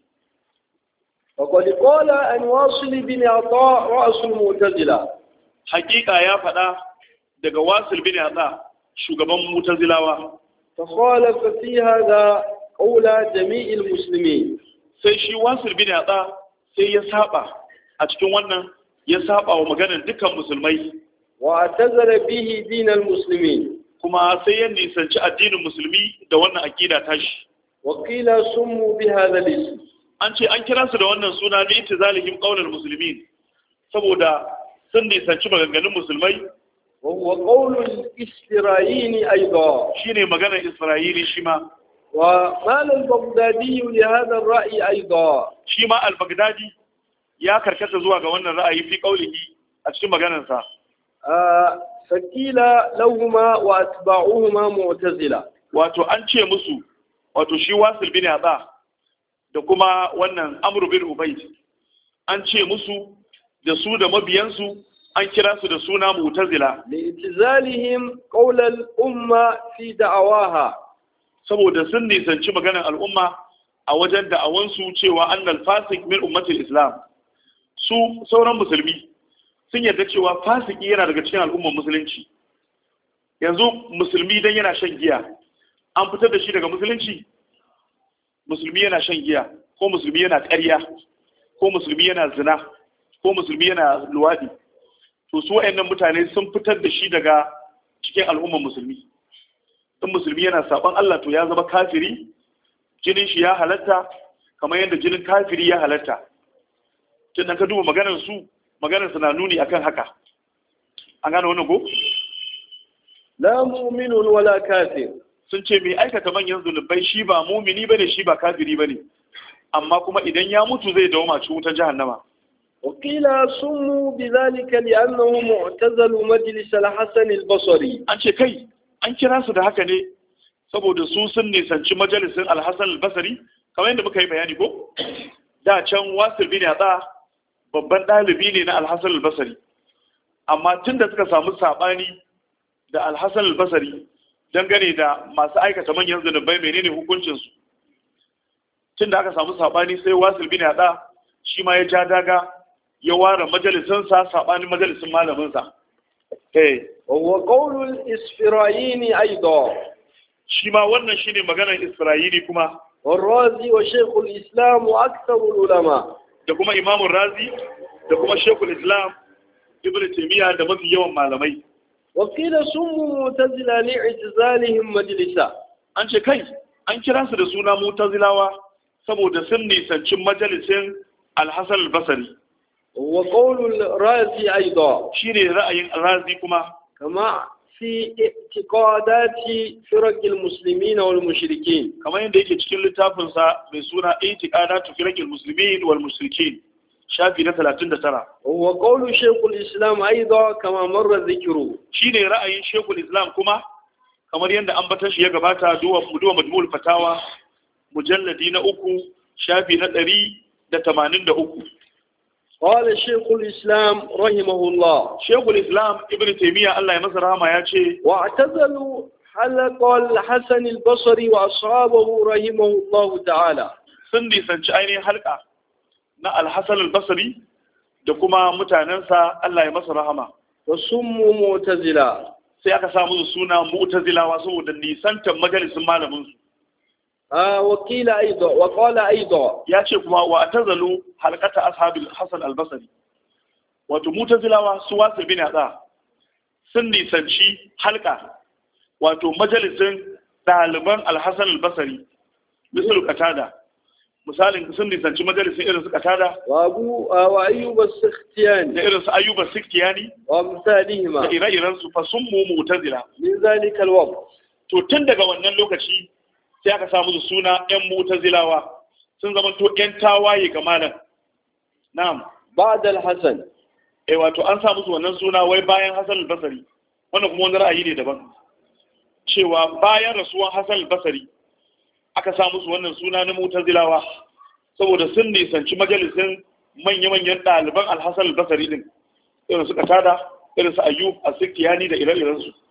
وقد قال أن واصل بن عطاء رأس المعتزلة. Hakika ya faɗa daga Wasil bin Atha shugaban Mu'tazilawa. فخالف في هذا قول جميع المسلمين. Sai shi Wasil bin Atha sai ya saba a cikin wannan ya saba wa maganar dukkan musulmai. واعتزل به دين المسلمين. Kuma sai ya nisanci addinin musulmi da wannan aqida tashi. وقيل سموا بهذا الاسم. An ce an kira su da wannan suna bi itizalihim qaulul muslimin saboda sun nisanci maganganun musulmai. وهو قول الإسرائيلي أيضا. Shine maganar Isra'ili shi ma. وقال البغدادي لهذا الرأي أيضا. Shi ma al-Baghdadi ya karkata zuwa ga wannan ra'ayi fi qaulihi a cikin maganarsa. فقيل لهما واتباعهما معتزلة. Wato an ce musu wato shi Wasil bin Atha da kuma wannan Amr bin Ubayd an ce musu da su da mabiyansu an kira su da suna Mu'tazila li'tizalihim qawl al-umma fi da'awaha saboda sun nisanci maganar al'umma a wajen da'awansu cewa annal fasik min ummatil islam. Su sauran musulmi sun yarda cewa fasiki yana daga cikin al'ummar musulunci. Yanzu musulmi dan yana shan giya an fitar da shi daga musulunci? Musulmi yana shan giya ko musulmi yana ƙarya ko musulmi yana zina ko musulmi yana luwadi, to su wayannan mutane sun fitar da shi daga cikin al'ummar musulmi. In musulmi yana saban Allah to ya zama kafiri, jinin shi ya halatta kamar yadda jinin kafiri ya halatta. Tun ka duba maganar su maganar su na nuni akan haka. An gane wannan ko? La mu'minun wala kafir. Sun ce mai aikata manyan zunubai shi ba mumini bane shi ba kafiri bane, amma kuma idan ya mutu zai dawo mace wutar jahannama. Wakila summu bidhalika li'annahu mu'tazalu majlis al-Hasan al-Basri. An ce kai an kira su da haka ne saboda su sun nisanci majalisin al-Hasan al-Basri kamar yadda muka yi bayani ko? Da can Wasil bin Atha babban ɗalibi ne na al-Hasan al-Basri, amma tunda suka samu sabani da al-Hasan al-Basri dangane da masu aikata manyan zunubai menene hukuncinsu, tun da aka samu saɓani sai Wasil bin Atha shi ma ya ja daga ya ware majalisinsa saɓanin majalisin malaminsa. wa qaulul isfirayini aidan. Shi ma wannan shine maganar Isra'ili kuma. والرازي وشيخ الإسلام وأكثر العلماء. Da kuma Imam Razi da kuma Sheikhul Islam Ibn Taymiyyah da mafi yawan malamai. wakila sun mutazila ne i'tizalihim majalisa. An ce kai an kira su da suna mutazilawa saboda sun nisanci majalisin al-Hasan al-Basri. wa qawlul razi aidan. Shine ra'ayin razi kuma kama fi i'tiqadati firaqil muslimin wal mushrikin. Kamar yadda yake cikin littafin sa mai suna i'tiqadatu firaqil muslimin wal mushrikin shafi na talatin da tara. wa qawlu shaykhul islam aidan kama marra dhikru. Shine ra'ayin shaykhul islam kuma kamar yadda ambatan shi ya gabata duwa duwa majmu'ul fatawa mujalladi na uku shafi na ɗari da tamanin da uku. قال شيخ الإسلام رحمه الله. شيخ الإسلام ابن تيمية الله يمسر رحمه ياتي. واعتزلوا حلق الحسن البصري وأصحابه رحمه الله تعالى. سندي سنشأيني حلقة نا الحسن البصري da kuma mutanensa Allah ya masa rahama. wa summu mu'tazila. sai aka samu suna mu'tazilawa saboda nisantar majalisin malamin su آه وقيل أيضا وقال أيضا ya ce kuma wa tazalu halqata ashabil hasan al-basri wato mu'tazilawa su wasu bin hada sun nisanci halka wato majalisin ɗaliban al-hasan al-basri misal qatada misalin sun nisanci majalisin irin su qatada wa abu wa ayyub as-sikhtiyani da irin su ayyub as-sikhtiyani wa misalihima da ire-iren su fa sun mu mu'tazila min zalika al-waqt to tun daga wannan lokaci sai aka samu su suna ƴan mu'tazilawa sun zama to ƴan tawaye ga malam na'am ba'da al-hasan eh wato an samu su wannan suna wai bayan hasan al-basri wannan kuma wani ra'ayi ne daban cewa bayan rasuwan hasan al-basri aka samu su wannan suna na mu'tazilawa saboda sun nisanci majalisin manya-manyan ɗaliban al-hasan al-basri din irin su katada irin su ayyub as-sikhtiyani da ire-iren su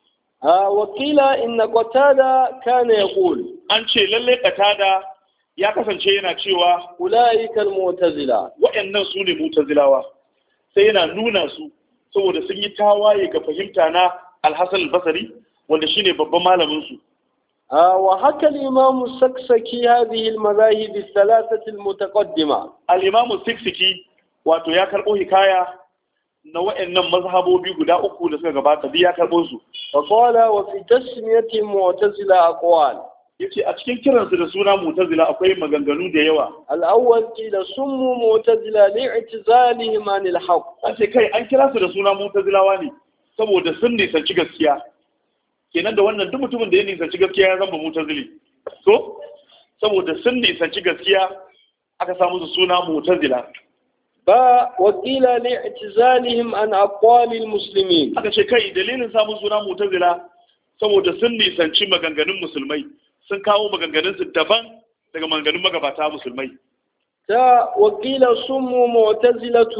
آه وقيل إن قتادة كان يقول an ce lalle katada ya kasance yana cewa أولئك المعتزلة waɗannan su ne mu'tazilawa sai yana nuna su saboda sun yi tawaye ga fahimta na al-hasan al-basri wanda shine babban malamin su آه وحكى الإمام السكسكي هذه المذاهب الثلاثة المتقدمة al-imam as-siksiki wato ya karbo hikaya na waɗannan mazhabobi guda uku da suka gabata biya karbo su فقال وفي تسمية معتزلة أقوال yace a cikin kiransu da suna mu'tazila akwai maganganu da yawa الأول قيل سموا معتزلة لاعتزالهم عن الحق an ce kai an kira su da suna mu'tazilawa ne saboda sun nisanci gaskiya kenan da wannan duk mutumin da ya nisanci gaskiya ya zama mu'tazili to saboda sun nisanci gaskiya aka samu su suna mu'tazila با وقيل لاعتزالهم عن أقوال المسلمين aka ce kai dalilin samun suna mu'tazila saboda sun nisanci maganganun musulmai sun kawo maganganun su daban daga maganganun magabata musulmai تا وقيل سموا معتزلة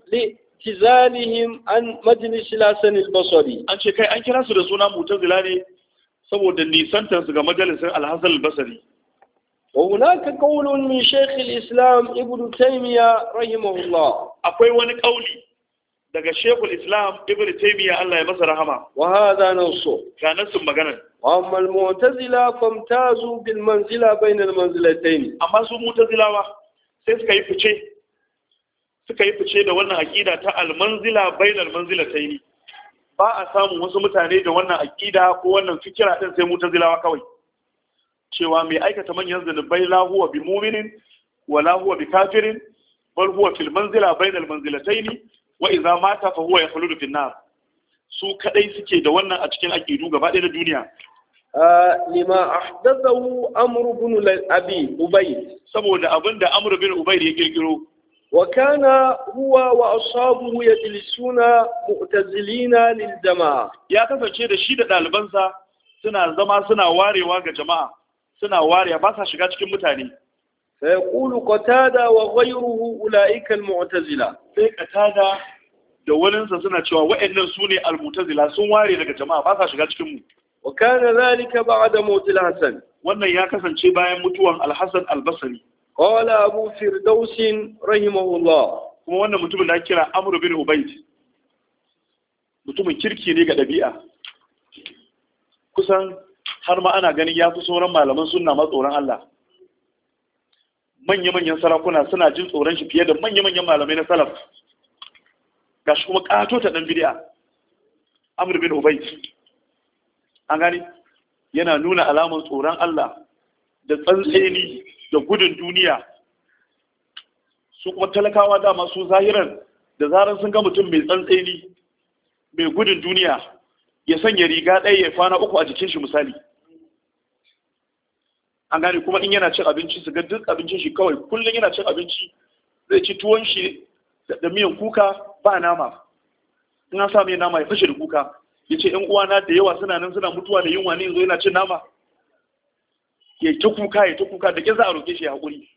لاعتزالهم عن مجلس الحسن البصري an ce kai an kira su da suna mu'tazila ne saboda nisantar su ga majalisar al-hasan al-basri وهناك قول من شيخ الإسلام ابن تيمية رحمه الله akwai wani kauli daga shekul islam ibn taymiya Allah ya masa rahama وهذا نصه ga nasin maganar وأما المعتزلة فامتازوا بالمنزلة بين المنزلتين amma su mu'tazilawa sai suka yi fice suka yi fice da wannan aqida ta al-manzila bainal manzilatayn ba a samu wasu mutane da wannan aqida ko wannan fikira din sai mu'tazilawa kawai cewa mai aikata manyan zanubai la huwa bi mu'minin wa la huwa bi kafirin bal huwa fil manzila bainal manzilatayn wa idza mata fa huwa yakhludu fin nar su kadai suke da wannan a cikin aqidu gaba ɗaya na duniya آه لما أحدثه أمر بن أبي أبي saboda abinda Amr bin Ubayr ya kirkiro وكان هو وأصحابه يجلسون مؤتزلين للجماعة ya kasance da shi da ɗalibansa suna zama suna warewa ga jama'a suna warewa ba sa shiga cikin mutane فيقول قتادة وغيره أولئك المعتزلة sai katada da waninsa suna cewa wa'annan su ne al-mu'tazila sun ware daga jama'a ba sa shiga cikin mu وكان ذلك بعد موت الحسن wannan ya kasance bayan mutuwan al-Hasan al-Basri قال أبو فردوس رحمه الله kuma wannan mutumin da ake kira Amr bin Ubayd mutumin kirki ne ga ɗabi'a kusan har ma ana ganin ya fi sauran malaman sunna ma tsoron Allah manya-manyan sarakuna suna jin tsoron shi fiye da manya-manyan malamai na salaf gashi kuma ƙato ta ɗan bid'a Amr bin Ubayd an gani yana nuna alamar tsoron Allah da tsantseni da gudun duniya su kuma talakawa dama su zahiran da zarar sun ga mutum mai tsantseni mai gudun duniya ya sanya riga ɗaya ya kwana uku a jikin shi misali an gane kuma in yana cin abinci su ga duk abincin shi kawai kullum yana cin abinci zai ci tuwon shi da miyan kuka ba nama in an sa mai nama ya fashe da kuka ya ce ‘yan uwana da yawa suna nan suna mutuwa da yunwa ne yanzu yana cin nama ya ta kuka ya ta kuka da ƙin za a roƙe shi ya haƙuri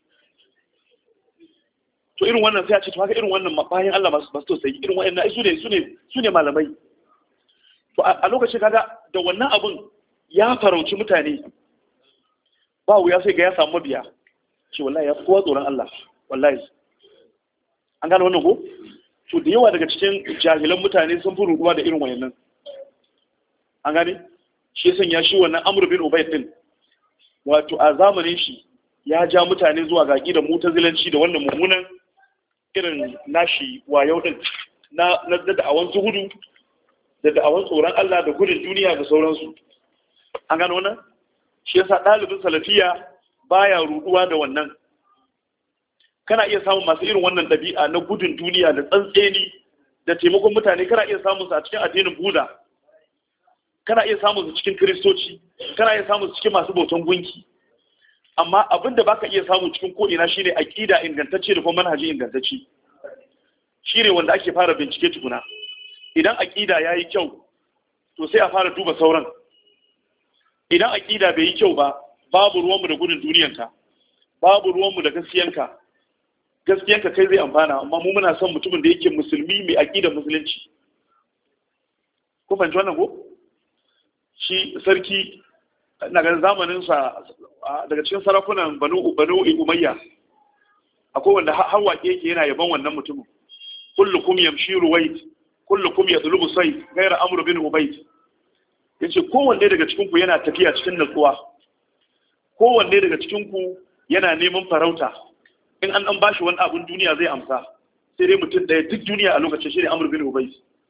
to irin wannan sai a ce to haka irin wannan bayan Allah masu basu tausayi irin wa'annan su ne su ne su ne malamai to a lokacin kaga da wannan abun ya farauci mutane ba wuya sai ga ya samu mabiya ce wallahi ya fi kowa tsoron Allah wallahi an gane wannan ko to da yawa daga cikin jahilan mutane sun fi ruɗuwa da irin wayannan an gane shi ya sanya shi wannan Amr bin Ubayd din wato a zamanin shi ya ja mutane zuwa ga aqidar Mu'tazilanci da wannan mummunan irin nashi wayau din na na da'awan zuhudu da da'awan tsoron Allah da gudun duniya da sauransu an gano wannan shi yasa ɗalibin salafiya baya ruduwa da wannan kana iya samun masu irin wannan ɗabi'a na gudun duniya da tsantseni da taimakon mutane kana iya samun su a cikin addinin Buda kana iya samun su cikin Kiristoci kana iya samun su cikin masu bautan gunki amma abin da baka iya samu cikin ko ina shine aqida ingantacce da kuma manhaji ingantacce shine wanda ake fara bincike tukuna idan aqida yayi kyau to sai a fara duba sauran idan aqida bai yi kyau ba babu ruwanmu da gudun duniyanka babu ruwanmu da gaskiyanka gaskiyanka kai zai amfana amma mu muna son mutumin da yake musulmi mai aqida musulunci ko fahimci wannan ko shi sarki ina ganin zamanin sa daga cikin sarakunan banu banu umayya akwai wanda har waƙe yake yana yaban wannan mutumin kullukum yamshi ruwayt kullukum yadlubu sayf ghayra amr bin ubayd yace kowanne daga cikin ku yana tafiya cikin nutsuwa kowanne daga cikin ku yana neman farauta in an dan bashi wani abun duniya zai amsa sai dai mutum daya duk duniya a lokacin shi ne amr bin ubayd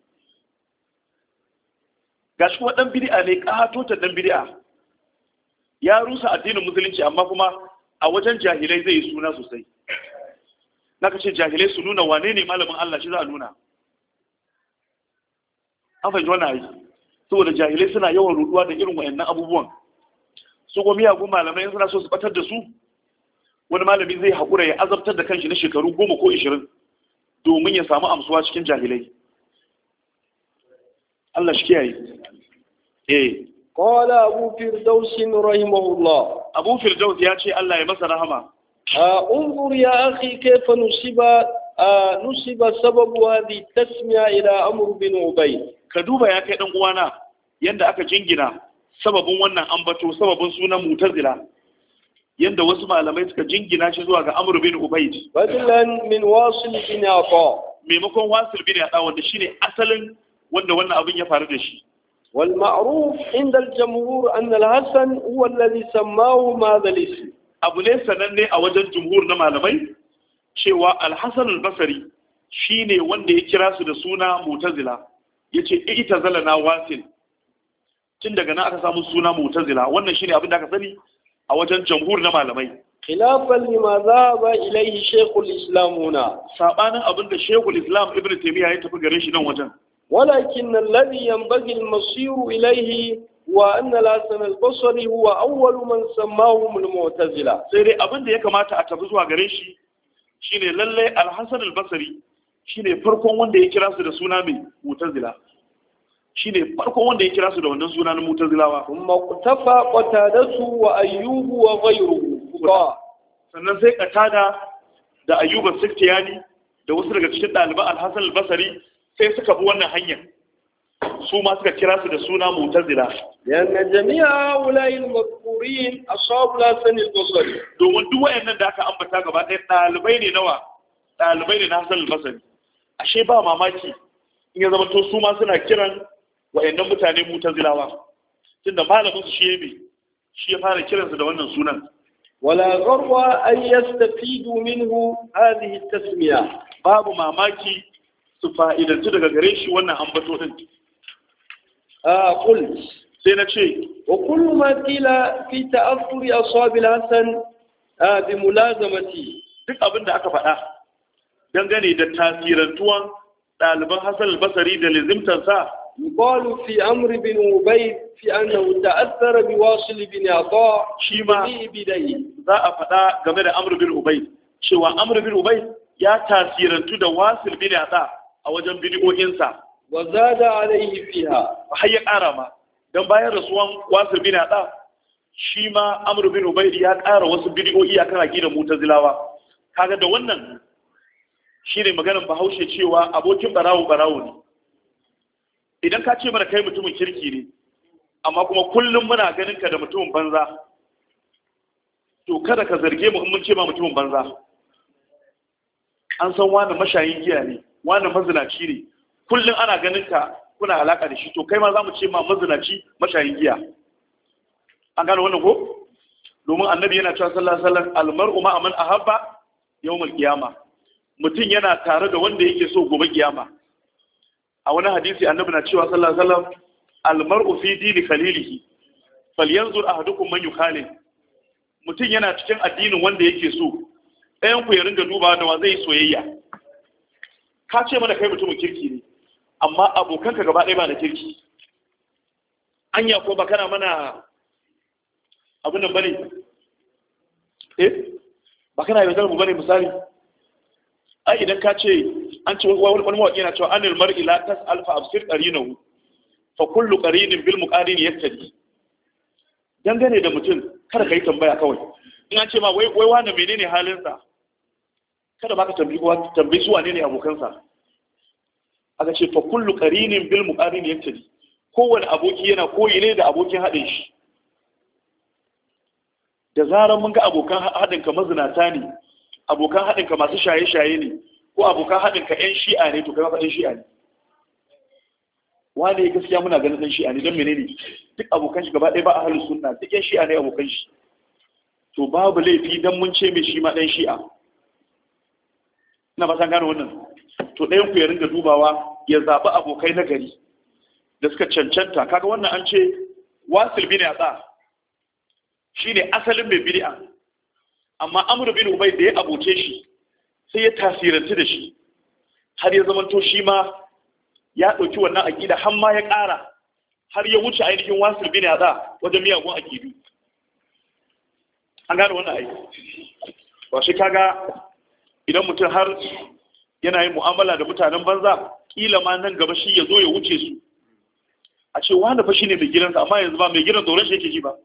gashi kuma dan bid'a ne kahatotar dan bid'a ya rusa addinin musulunci amma kuma a wajen jahilai zai yi suna sosai naka ce jahilai su nuna wane ne malamin Allah shi za a nuna an fahimci wannan ayi saboda jahilai suna yawan ruduwa da irin wayannan abubuwan su kuma miyagun malamai suna so su batar da su wani malami zai haƙura ya azabtar da kanshi na shekaru goma ko ishirin domin ya samu amsuwa cikin jahilai Allah shi kiyaye eh قال أبو فردوس رحمه الله أبو فردوس ياتي الله يمسى رحمه انظر يا أخي كيف نسب نسب سبب هذه التسمية إلى أمر بن أبي كدوبا يا كي دان uwana yanda aka jingina sababin wannan ambato sababin sunan Mu'tazila yanda wasu malamai suka jingina shi zuwa ga Amr bin Ubayd badalan min Wasil bin Ata maimakon Wasil bin Ata wanda shine asalin wanda wannan abin ya faru da shi والمعروف عند الجمهور أن الحسن هو الذي سماه هذا الاسم abu ne sananne a wajen jumhur na malamai cewa al-Hasan al-Basri shine wanda ya kira su da suna Mu'tazila yace itazalana Wasil tun daga nan aka samu suna Mu'tazila wannan shine abin da aka sani a wajen jumhur na malamai khilafan lima dhaba ilayhi Shaykh al-Islam huna sabanin abin da Shaykh al-Islam Ibn Taymiyyah ya tafi gare shi nan wajen ولكن الذي ينبغي المصير إليه وأن الحسن البصري هو أول من سماهم المعتزلة سيري أبن دي كما تأتبزوا غريشي شيني للي الحسن البصري shine farkon wanda ya kira su da suna mai Mu'tazila shine farkon wanda ya kira su da wannan suna na Mu'tazilawa kuma kutafa qatadatu wa ayyubu wa ghayruhu sannan sai qatada da ayyuba siktiyani da wasu daga cikin ɗaliban al-Hasan al-Basri sai suka bi wannan hanyar su ma suka kira su da suna Mu'tazila yana jami'a ulai al-mazkurin ashabu al-Hasan al-Basri domin duk wayannan da aka ambata gaba ɗaya ɗalibai ne nawa ɗalibai ne na Hasan al-Basri ashe ba mamaki in ya zama to su ma suna kiran wayannan mutane Mu'tazilawa tunda malamin su shi ne shi ya fara kiransu da wannan sunan wala gharwa an yastafidu minhu hadhihi at-tasmiya babu mamaki su fa'idantu daga gare shi wannan ambato din a qult sai na ce wa kullu ma qila fi ta'affuri ashab al-Hasan bi mulazamati duk abin da aka faɗa dangane da tasirantuwan ɗaliban Hasan al-Basri da lizimtansa يقال في أمر بن أبي في أنه تأثر بواصل بن عطاء شيما بداية za a faɗa game da Amr bin Ubay cewa Amr bin Ubay ya tasirantu da Wasil bin Ata a wajen bid'o'insa wa zada alaihi fiha har ya ƙara ma dan bayan rasuwan Wasil bin Ata shi ma Amr bin Ubay ya ƙara wasu bid'o'i akan aqidar Mu'tazilawa kaga da wannan shine maganar Bahaushe cewa abokin barawo barawo ne idan ka ce mana kai mutumin kirki ne amma kuma kullum muna ganin ka da mutumin banza to kada ka zarge mu in mun ce ma mutumin banza an san wani mashayin giya ne wani mazinaci ne kullum ana ganin ka kuna alaka da shi to kai ma za mu ce ma mazinaci mashayin giya. An gano wannan ko? Domin annabi yana cewa sallallahu alaihi wasallam almar'u ma'a man ahabba yawmal qiyama, mutum yana tare da wanda yake so gobe kiyama. A wani hadisi annabi na cewa sallallahu alaihi wasallam almar'u fi dini khalilihi falyanzur ahadukum man yukhalil, mutum yana cikin addinin wanda yake so, ɗayan ku ya ringa dubawa da wa zai soyayya. Ka ce mana kai mutumin kirki ne, amma abokanka gaba ɗaya ba da kirki. Anya ko ba kana mana abin nan bane? Eh, ba kana yaudar mu bane misali? Ai idan ka ce an ce wani mawaƙi yana cewa anil mar'i la tas'al fa absir qarinahu fa kullu qarinin bil muqarin yaktadi. Dangane da mutum kada ka yi tambaya kawai. In an ce ma wai wai wani menene halinsa, kada ba ka tambayi kowa, tambayi su wane ne abokansa. Aka ce fa kullu qarinin bil muqarin yaktadi, kowane aboki yana koyi ne da abokin haɗin shi. Da zarar mun ga abokan haɗin ka mazinata ne, abokan haɗin ka masu shaye-shaye ne, ko abokan haɗin ka ƴan shi'a ne, to kai ma ɗan shi'a ne. Wane gaskiya muna ganin ɗan shi'a ne don menene? Duk abokan shi gaba ɗaya ba ahlus sunna, duk ƴan shi'a ne abokan shi. To babu laifi dan mun ce mai shi ma ɗan shi'a. Ina ba san gane wannan. To ɗayan ku ya ringa dubawa ya zaɓi abokai na gari da suka cancanta. Kaga wannan an ce Wasil bin Yatsa shine asalin mai bid'a, amma Amr bin Ubay da ya abuce shi sai ya tasirantu da shi har ya zamanto shi ma ya ɗauki wannan aƙida har ma ya ƙara har ya wuce ainihin Wasil bin Yatsa wajen miyagun aƙidu. An gane wannan aiki. Ba shi kaga idan mutum har yana yin mu'amala da mutanen banza, kila ma nan gaba shi ya zo ya wuce su. A ce wanda fa shine mai gidansa, amma yanzu ba mai gidan tsoron shi yake ji ba.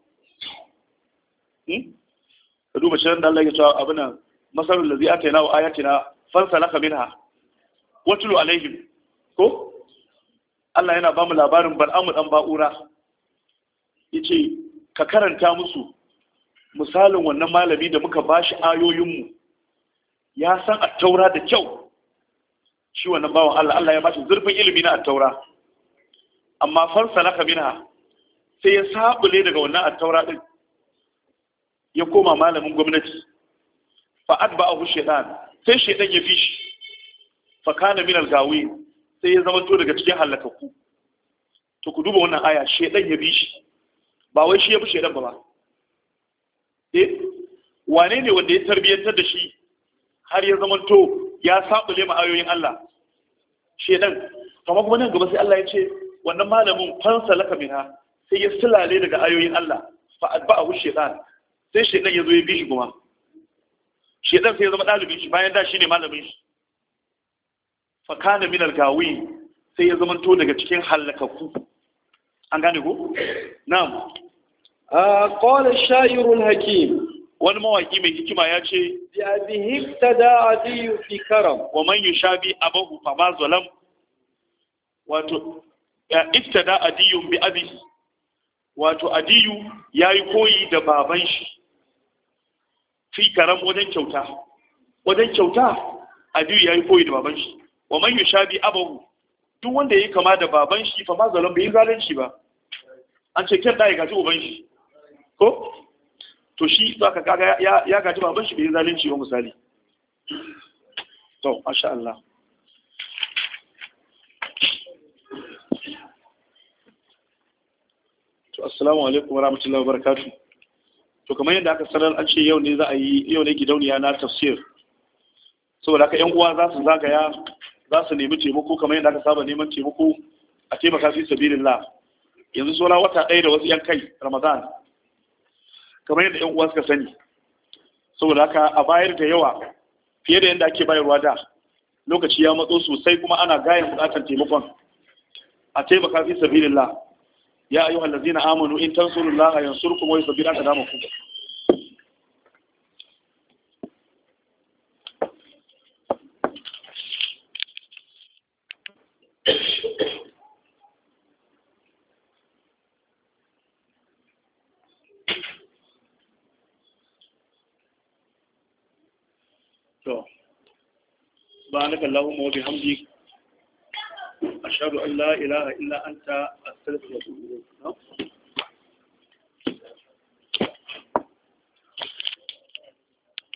Ka duba shirin da Allah ya cewa abin masalul ladzi atayna wa ayatina fansalaka minha watlu alaihim ko Allah yana ba mu labarin Bal'amu dan Ba'ura, yace ka karanta musu misalin wannan malami da muka bashi ayoyinmu, ya san at-taura da kyau. Shi wannan bawan Allah Allah ya bashi zurfin ilimi na at-taura, amma fansalaka minha sai ya sabule daga wannan at-taura din, ya koma malamin gwamnati. Fa atba'ahu shaytan, sai shaytan ya fishi. Fa kana min al-gawi, sai ya zama to daga cikin halakaku. To ku duba wannan aya, shaytan ya bi shi, ba wai shi ya bi shaytan ba ba. Eh, wane ne wanda ya tarbiyantar da shi har ya zama to ya sabule ma ayoyin Allah? Shaytan. Kuma kuma nan gaba sai Allah ya ce wannan malamin fansa laka minha, sai ya sulale daga ayoyin Allah. Fa atba'ahu shaytan, sai shaytan ya zo ya bi shi kuma. Shaytan sai ya zama dalibin shi bayan da shi ne malamin shi. Fa kana min al-gawi, sai ya zama to daga cikin halakaku. An gane ko? Na'am. آه قال الشاعر الحكيم wani mawaki mai hikima ya ce بأبيه ابتدى عدي في كرم wa man yushabi abahu fa ma zalam, wato ya ibtada adiyun bi abi, wato adiyu yayi koyi da baban shi fi karam wajen kyauta. Wajen kyauta adiyu yayi koyi da baban shi. Wa man yushabi abahu, duk wanda yayi kama da baban shi fa ma zalam bai zalunci ba. An ce kyan da ya gaji uban shi ko to shi zaka kaga ya ya gaji baban shi bai zalunci ba misali. To masha Allah. To assalamu alaikum wa rahmatullahi wa barakatuh. To kamar yadda aka sanar an ce yau ne za a yi yau ne gidauniya na tafsir. Saboda haka ƴan uwa za su zagaya, za su nemi taimako kamar yadda aka saba neman taimako a taimaka fi sabilillah. Yanzu saura wata ɗaya da wasu ƴan kai Ramadan. Kamar yadda ƴan uwa suka sani. Saboda haka a bayar da yawa fiye da yadda ake bayarwa da. Lokaci ya matso sosai kuma ana gayan buƙatar taimakon. A taimaka fi sabilillah. Ya ayyuhal ladzina amanu in tansurullaha yansurkum wa yusabbir aqdamakum. To subhanakallahumma wa bihamdik ashhadu an la ilaha illa anta astaghfiruka wa atubu ilayk